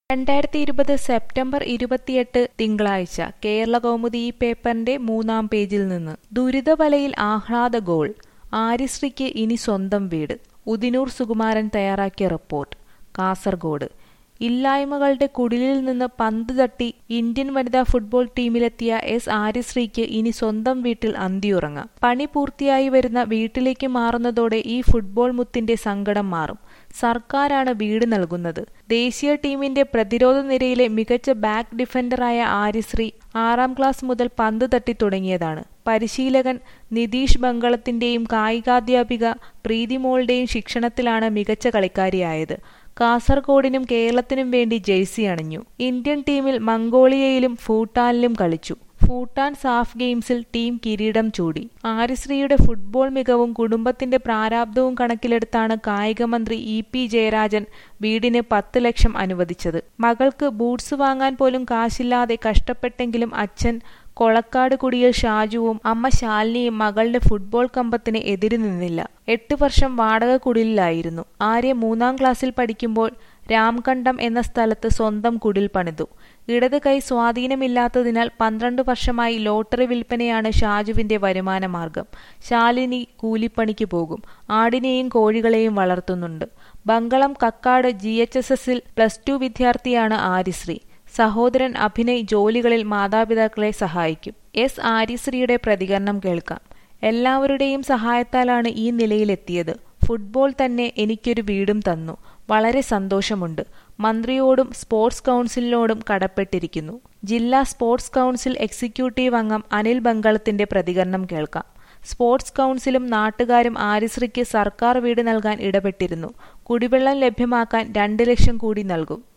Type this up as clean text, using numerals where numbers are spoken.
2020 September 28 തിങ്കളാഴ്ച കേരളകൗമുദി ഈ പേപ്പറിന്റെ 3-ാം പേജിൽ നിന്ന്. ദുരിതവലയിൽ ആഹ്ലാദ ഗോൾ, ആര്യശ്രീക്ക് ഇനി സ്വന്തം വീട്. ഉദിനൂർ സുകുമാരൻ തയ്യാറാക്കിയ റിപ്പോർട്ട്. കാസർഗോഡ്. ഇല്ലായ്മകളുടെ കുടിലിൽ നിന്ന് പന്ത് തട്ടി ഇന്ത്യൻ വനിതാ ഫുട്ബോൾ ടീമിലെത്തിയ എസ് ആര്യശ്രീക്ക് ഇനി സ്വന്തം വീട്ടിൽ അന്തിയുറങ്ങാം. പണി പൂർത്തിയായി വരുന്ന വീട്ടിലേക്ക് മാറുന്നതോടെ ഈ ഫുട്ബോൾ മുത്തിന്റെ സങ്കടം മാറും. സർക്കാരാണ് വീട് നൽകുന്നത്. ദേശീയ ടീമിന്റെ പ്രതിരോധ നിരയിലെ മികച്ച ബാക്ക് ഡിഫൻഡറായ ആര്യശ്രീ 6-ാം ക്ലാസ് മുതൽ പന്ത് തട്ടി തുടങ്ങിയതാണ്. പരിശീലകൻ നിതീഷ് ബംഗളത്തിന്റെയും കായികാധ്യാപിക പ്രീതിമോളുടെയും ശിക്ഷണത്തിലാണ് മികച്ച കളിക്കാരിയായത്. കാസർഗോഡിനും കേരളത്തിനും വേണ്ടി ജേഴ്സി അണിഞ്ഞു. ഇന്ത്യൻ ടീമിൽ മംഗോളിയയിലും ഭൂട്ടാനിലും കളിച്ചു. ഭൂട്ടാൻ സാഫ് ഗെയിംസിൽ ടീം കിരീടം ചൂടി. ആര്യശ്രീയുടെ ഫുട്ബോൾ മികവും കുടുംബത്തിന്റെ പ്രാരാബ്ധവും കണക്കിലെടുത്താണ് കായികമന്ത്രി ഇ.പി. ജയരാജൻ വീടിന് 10 ലക്ഷം അനുവദിച്ചത്. മകൾക്ക് ബൂട്ട്സ് വാങ്ങാൻ പോലും കാശില്ലാതെ കഷ്ടപ്പെട്ടെങ്കിലും അച്ഛൻ കൊളക്കാട് കുടിയിൽ ഷാജുവും അമ്മ ശാലിനിയും മകളുടെ ഫുട്ബോൾ കമ്പത്തിന് എതിര് നിന്നില്ല. 8 വർഷം വാടക കുടിലായിരുന്നു. ആര്യ 3-ാം ക്ലാസ്സിൽ പഠിക്കുമ്പോൾ രാംകണ്ടം എന്ന സ്ഥലത്ത് സ്വന്തം കുടിൽ പണിതു. ഇടത് കൈ സ്വാധീനമില്ലാത്തതിനാൽ 12 വർഷമായി ലോട്ടറി വിൽപ്പനയാണ് ഷാജുവിന്റെ വരുമാന മാർഗം. ശാലിനി കൂലിപ്പണിക്ക് പോകും. ആടിനെയും കോഴികളെയും വളർത്തുന്നുണ്ട്. ബംഗളം കക്കാട് GHSSൽ +2 വിദ്യാർത്ഥിയാണ് ആര്യശ്രീ. സഹോദരൻ അഭിനയ് ജോലികളിൽ മാതാപിതാക്കളെ സഹായിക്കും. എസ് ആര്യശ്രീയുടെ പ്രതികരണം കേൾക്കാം. എല്ലാവരുടെയും സഹായത്താലാണ് ഈ നിലയിലെത്തിയത്. ഫുട്ബോൾ തന്നെ എനിക്കൊരു വീടും തന്നു. വളരെ സന്തോഷമുണ്ട്. മന്ത്രിയോടും സ്പോർട്സ് കൗൺസിലിനോടും കടപ്പെട്ടിരിക്കുന്നു. ജില്ലാ സ്പോർട്സ് കൗൺസിൽ എക്സിക്യൂട്ടീവ് അംഗം അനിൽ ബംഗളത്തിന്റെ പ്രതികരണം കേൾക്കാം. സ്പോർട്സ് കൗൺസിലും നാട്ടുകാരും ആര്യശ്രീക്ക് സർക്കാർ വീട് നൽകാൻ ഇടപെട്ടിരുന്നു. കുടിവെള്ളം ലഭ്യമാക്കാൻ 2 ലക്ഷം കൂടി നൽകും.